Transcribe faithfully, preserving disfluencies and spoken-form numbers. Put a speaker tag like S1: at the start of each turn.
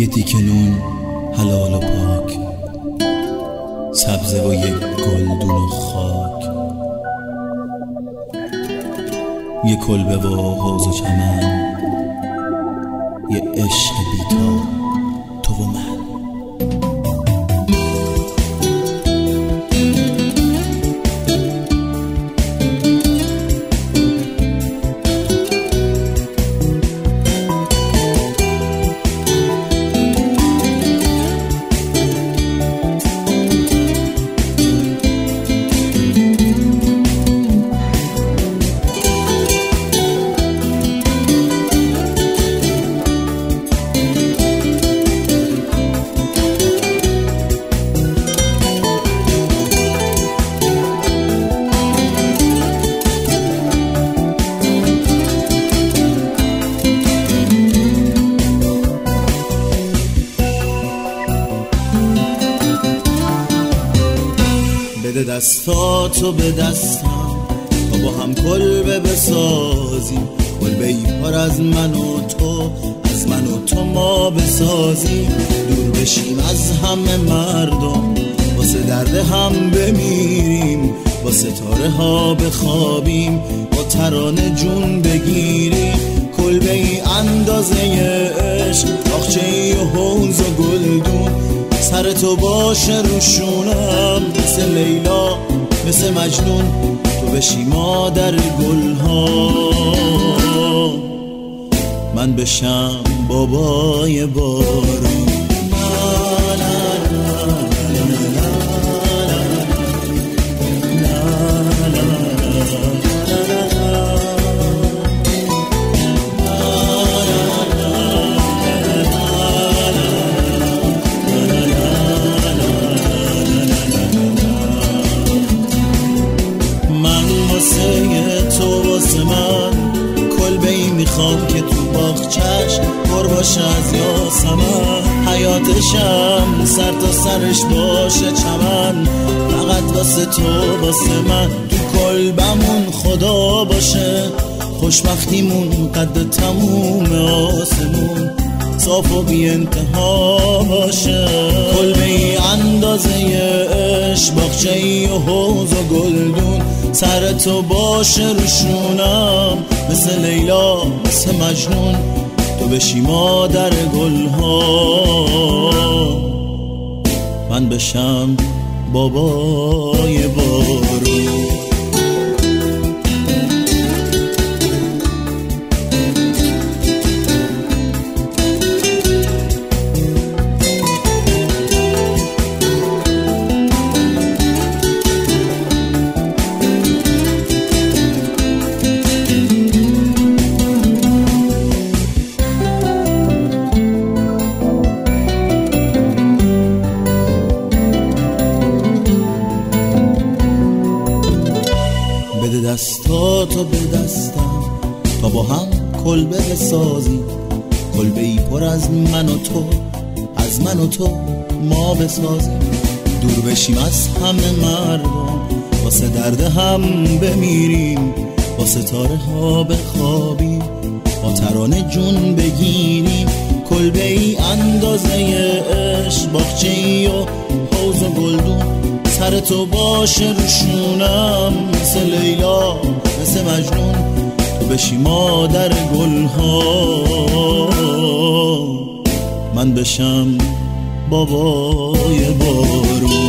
S1: یه تیکه نون حلال و پاک، سبزه و یک گلدون و خاک، یه کلبه و حوض و چمن، یه عشق بی‌تا تو و من. بده دستاتو به دستم تا با هم کلبه بسازیم، کلبه ای پر از من و تو، از من و تو ما بسازیم. دور بشیم از همه مردم، واسه درد هم بمیریم، با ستاره ها بخوابیم، با ترانه جون بگیریم. کلبه ای اندازه عشق، باغچه ای و حوض و گلدون، سر تو باشه روشونم، مثل لیلا مثل مجنون، تو بشی مادر گلها، من بشم بابای بارون. تو واسه من کلبه ای میخوام که تو باغچش پر باشه از یاسمن، حیاتشم سر تا سرش باشه چمن، فقط واسه تو واسه من. تو کلبمون خدا باشه، خوشبختیمون قد تموم آسمون، صاف و بی انتها باشه. کلبه ای اندازه عشق، باغچه ای و حوض و گلدون، سر تو باشه روشونم، مثل لیلا مثل مجنون، تو بشی مادر گلها، من بشم بابای بارون. بده دستاتو به دستم تا با هم کلبه بسازیم، کلبه ای پر از من و تو، از من و تو ما بسازیم. دور بشیم از همه مردم، واسه درد هم بمیریم، با ستاره ها بخوابیم، با ترانه جون بگیریم. کلبه ای اندازه عشق، باغچه ای و حوض و گلدون، سر تو باشه روشونم، مثل لیلا مثل مجنون، تو بشی مادر گلها، من بشم بابای بارون.